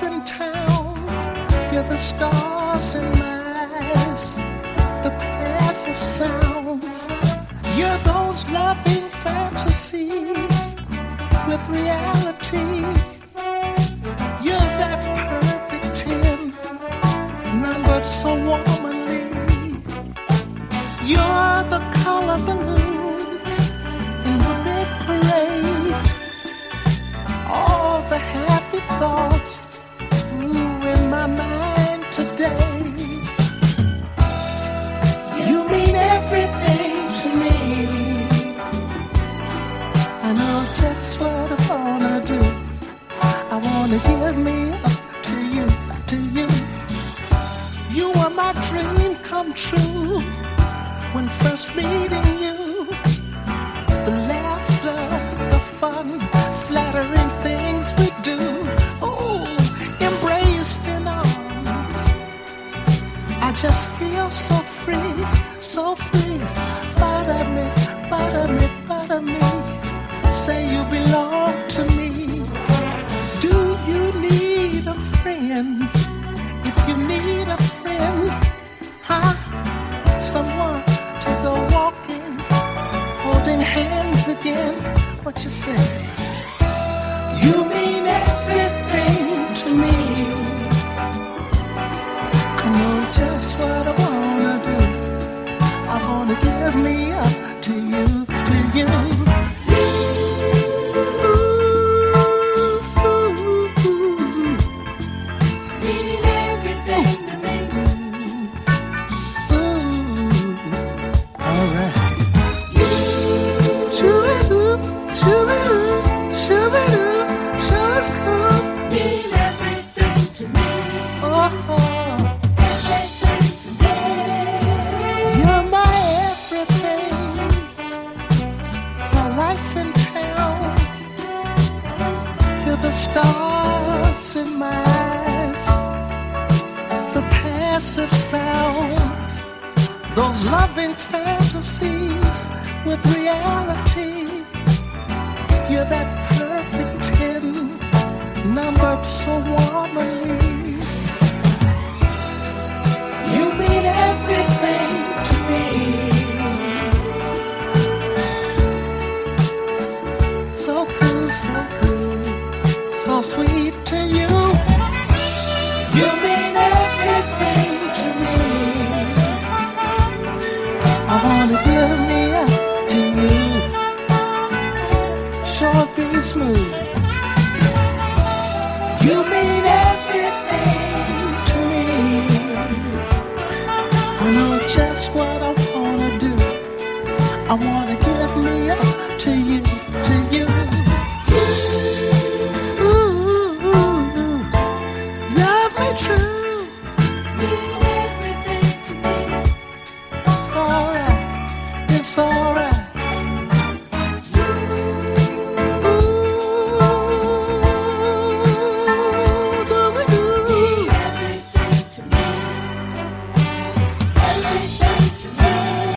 life in town. You're the stars in my eyes, the passive sounds. You're those loving fantasies with reality. You're that perfect 10, numbered so womanly. You're the color balloons in the big parade. All the happy thoughts in my mind today. You mean everything to me. I know just what I wanna do. I wanna give me up to you, to you. You were my dream come true when first meeting you. The laughter, the fun, flattering things we do. Oh, embraced in arms. I just feel so free, so free. Butter me, butter me, butter me. Say you belong to me. Do you need a friend? If you need a friend, huh? Someone to go walking, holding hands again. What you say? You mean everything to me. I know just what I wanna do. I wanna give me up to you, to you. Stars in my eyes, the passive sounds, those loving fantasies with reality. You're that perfect 10, numbered so womanly. You mean everything to me. So cool, so cool, so sweet to you. You mean everything to me. I wanna give me up to you. Sure be smooth. You mean everything to me. I know just what I wanna do. I wanna give